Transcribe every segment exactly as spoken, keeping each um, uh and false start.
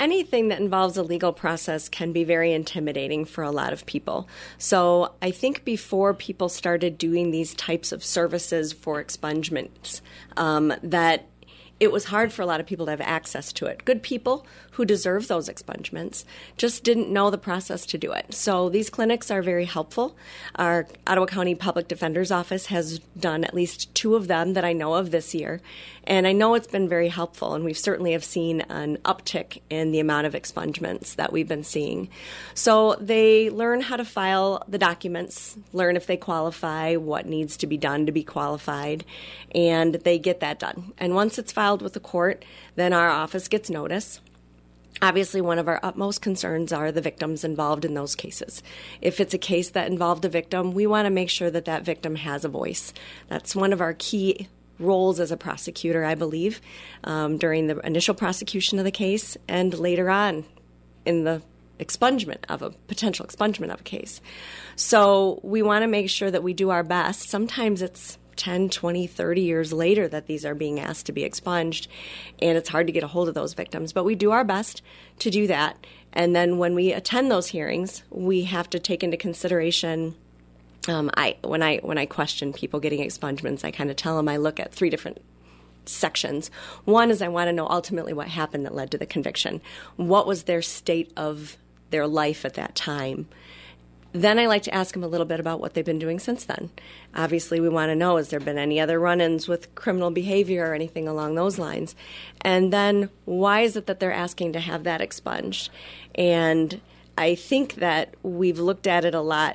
anything that involves a legal process can be very intimidating for a lot of people. So I think before people started doing these types of services for expungements, um, that it was hard for a lot of people to have access to it. Good people who deserve those expungements just didn't know the process to do it. So these clinics are very helpful. Our Ottawa County Public Defender's Office has done at least two of them that I know of this year. And I know it's been very helpful, and we certainly have seen an uptick in the amount of expungements that we've been seeing. So they learn how to file the documents, learn if they qualify, what needs to be done to be qualified, and they get that done. And once it's filed with the court, then our office gets notice. Obviously, one of our utmost concerns are the victims involved in those cases. If it's a case that involved a victim, we want to make sure that that victim has a voice. That's one of our key roles as a prosecutor, I believe, um, during the initial prosecution of the case and later on in the expungement of a potential expungement of a case. So we want to make sure that we do our best. Sometimes it's ten, twenty, thirty years later that these are being asked to be expunged, and it's hard to get a hold of those victims. But we do our best to do that. And then when we attend those hearings, we have to take into consideration Um, I when I when I question people getting expungements, I kind of tell them I look at three different sections. One is I want to know ultimately what happened that led to the conviction. What was their state of their life at that time? Then I like to ask them a little bit about what they've been doing since then. Obviously, we want to know, has there been any other run-ins with criminal behavior or anything along those lines? And then why is it that they're asking to have that expunged? And I think that we've looked at it a lot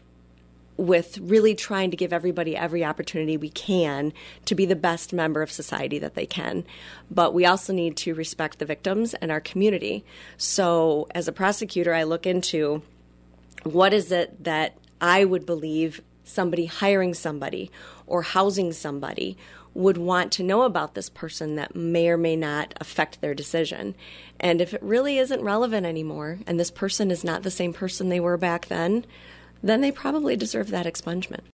with really trying to give everybody every opportunity we can to be the best member of society that they can. But we also need to respect the victims and our community. So as a prosecutor, I look into what is it that I would believe somebody hiring somebody or housing somebody would want to know about this person that may or may not affect their decision. And if it really isn't relevant anymore and this person is not the same person they were back then, then they probably deserve that expungement.